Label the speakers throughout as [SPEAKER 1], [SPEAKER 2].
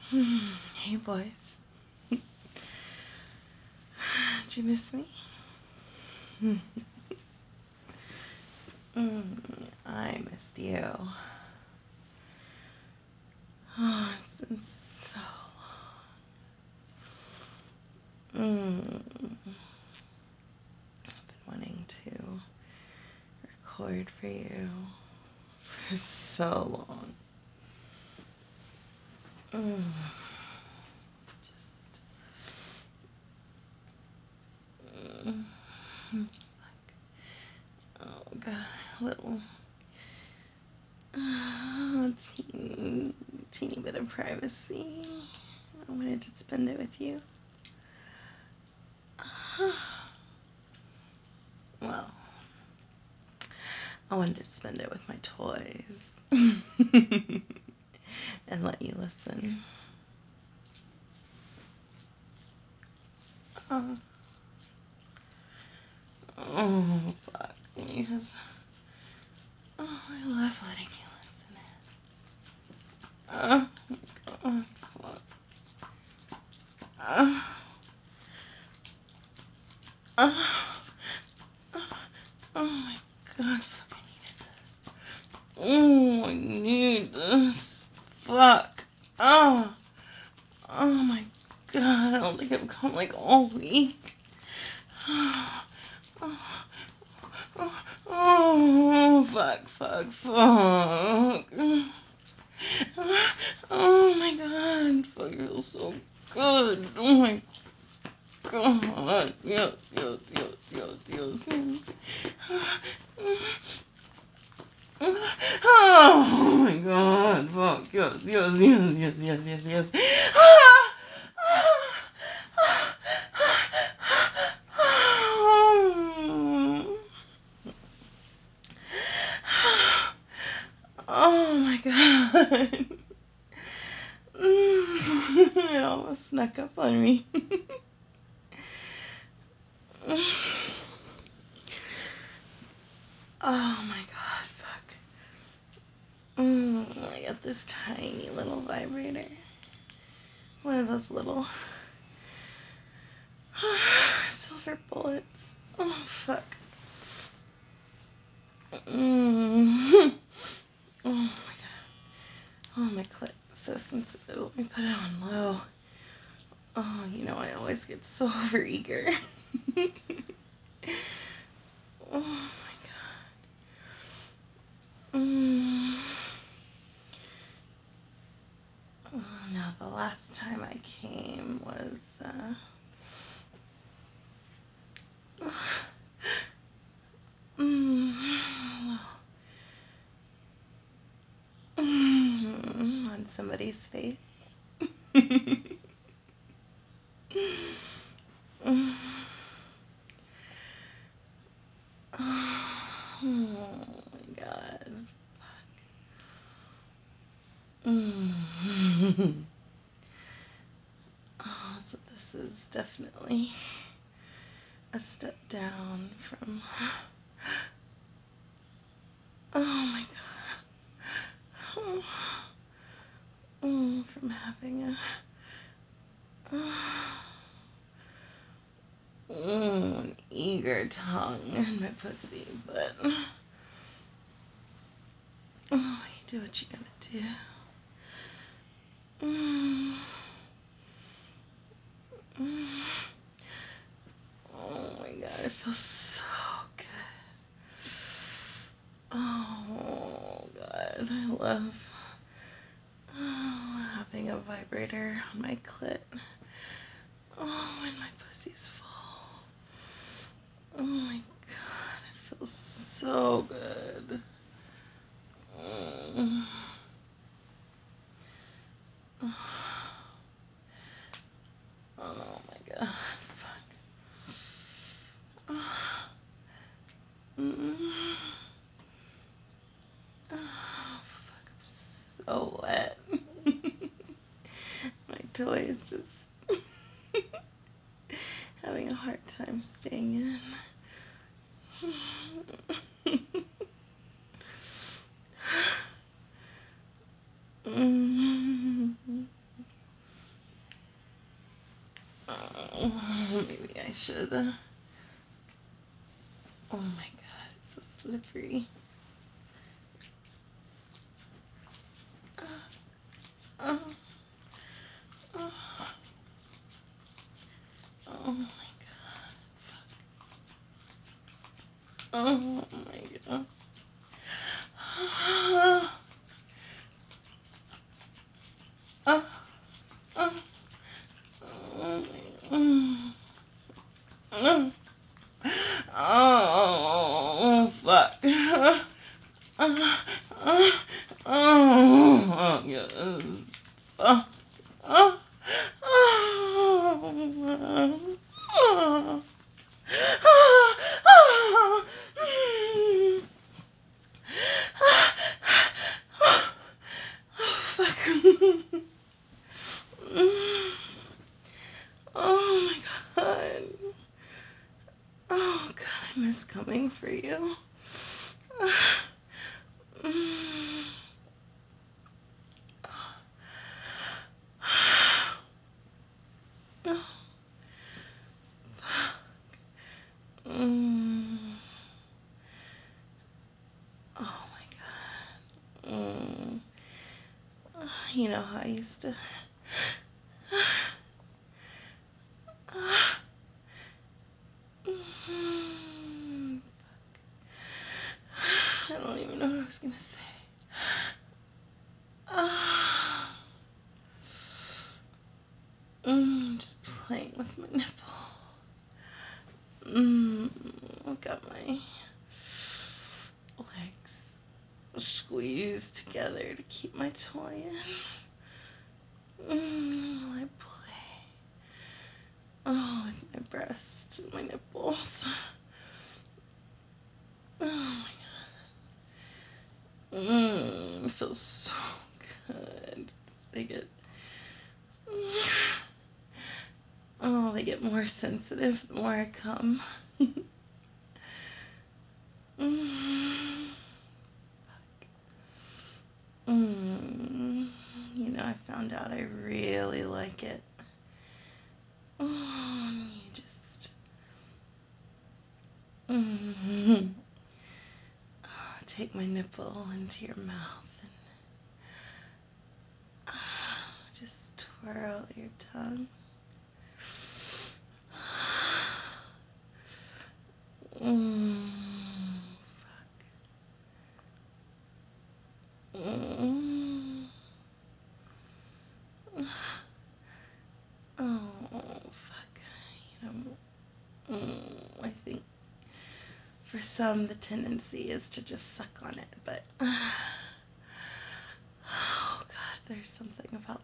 [SPEAKER 1] Hey, boys. Did you miss me? I missed you. Oh, it's been so long. I've been wanting to record for you for so long. Just, oh, got a little teeny bit of privacy. I wanted to spend it with you. Well, I wanted to spend it with my toys and let you listen. Oh, oh fuck. Yes. Oh, I love letting you listen. Oh, oh, fuck. Oh, oh, oh my god, fuck, I needed this. Oh, I need this. Fuck. Oh, oh my god, I don't think I've come like all week. Oh, oh, oh, fuck, fuck, fuck. Oh my god, fuck, it feels so good. Oh my god. Yes, yes, yes, yes, yes, yes. Oh my god, fuck, yes, yes, yes, yes, yes, yes, yes. Oh my god. It almost snuck up on me. Oh my god, fuck. I got this tiny little vibrator. One of those little silver bullets. Oh, fuck. Oh my god. Oh, my clit is so sensitive. Let me put it on low. Oh, you know I always get so overeager. Oh my god. Oh, now the last time I came was, well, on somebody's face. Oh my god. Oh, so this is definitely a step down from. Oh my god. Oh, from having an eager tongue in my pussy, but oh, you do what you gotta do. Mm, mm. Oh my god, it feels so good. Oh god, I love having a vibrator on my clit. Oh, and my pussy's full. Oh my god, it feels so good. Mm. Oh my god, fuck. Mm. Oh fuck, I'm so wet. My toy is just having a hard time staying in. Mm. should. Oh my god, it's so slippery. Uh, uh, oh my god. Oh my god. Uh, uh, oh, fuck. Oh, yes. Oh, oh, oh, fuck. Oh my god. Oh god, I miss coming for you. Oh my god. You know how I used to. I don't even know what I was gonna say. I'm just playing with my nipple. I've got my legs squeezed together to keep my toy in. While I play. Oh, with my breasts and my nipples. Oh my god. It feels so good. They get. Oh, they get more sensitive the more I come. You know, I found out I really like it. You just take my nipple into your mouth and just twirl your tongue. Mm, fuck. Oh, fuck. You know, I think for some the tendency is to just suck on it, but oh god, there's something about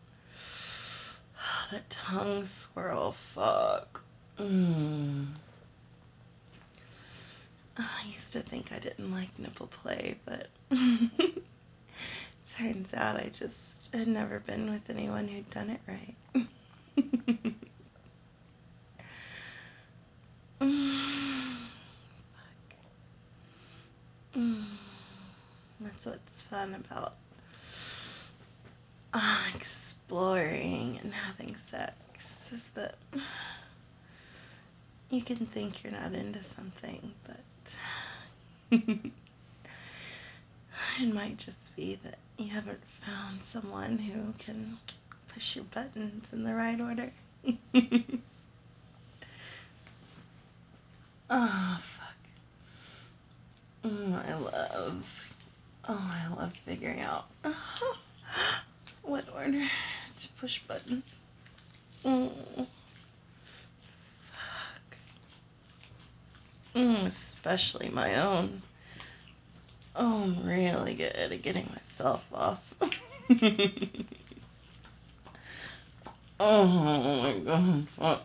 [SPEAKER 1] that tongue swirl. Fuck. I used to think I didn't like nipple play, but turns out I just had never been with anyone who'd done it right. That's what's fun about exploring and having sex, is that you can think you're not into something, but it might just be that you haven't found someone who can push your buttons in the right order. Oh, fuck. I love figuring out what order to push buttons. Fuck. Especially my own. Oh, I'm really good at getting myself off. Oh my god, fuck.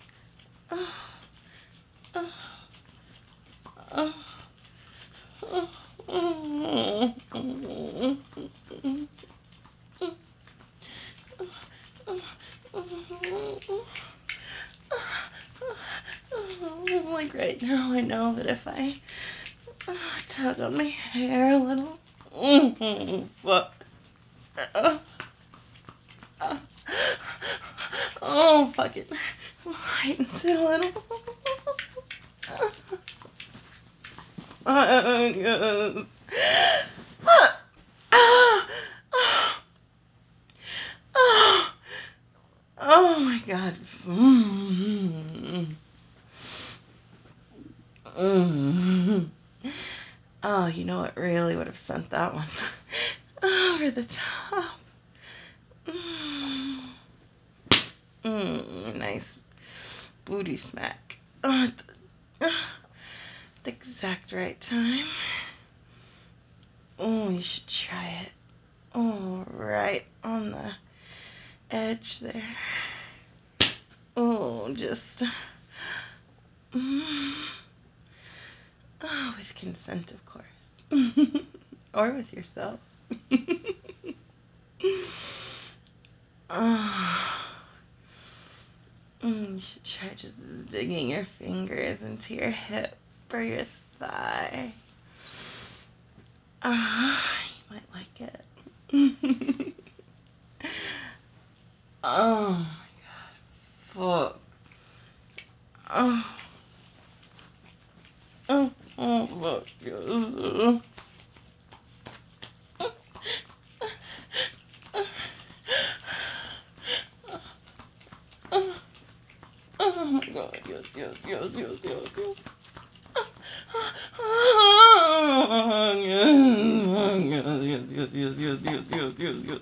[SPEAKER 1] Like right now, I know that if I tug on my hair a little, fuck. Oh, fuck it. Heightens it a little. Yes. Oh my God. Oh, you know what really would have sent that one over the top? Nice booty smack. Oh, the exact right time. Oh, you should try it. Oh, right on the edge there. Oh, just. Oh, with consent, of course. Or with yourself. Oh. You should try just digging your fingers into your hip or your thigh. You might like it. Oh my God. Fuck. Oh. Oh, fuck. Yes. Oh my God. Yes, yes, yes, yes, yes, yes. Yes, yes, yes, yes, yes, yes, yes, yes.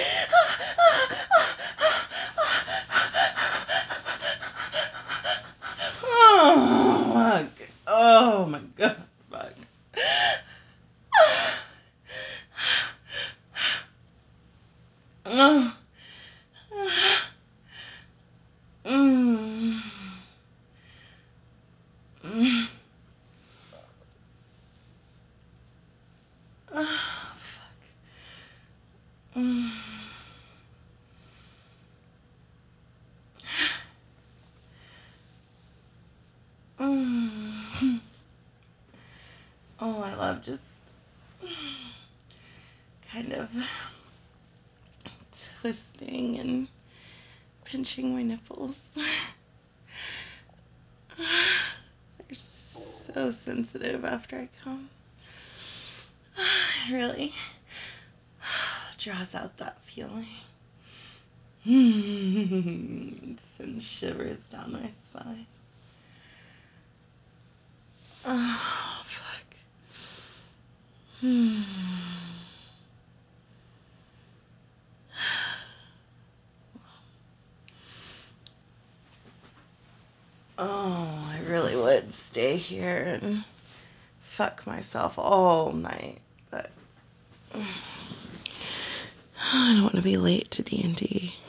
[SPEAKER 1] Oh, fuck. Oh my God. Fuck. Oh. Mm. Mm. Oh, fuck. Mm. Mm. Oh, I love just kind of twisting and pinching my nipples. They're so sensitive after I come. It really draws out that feeling. It sends shivers down my spine. Oh, fuck. Oh, I really would stay here and fuck myself all night, but I don't want to be late to D&D.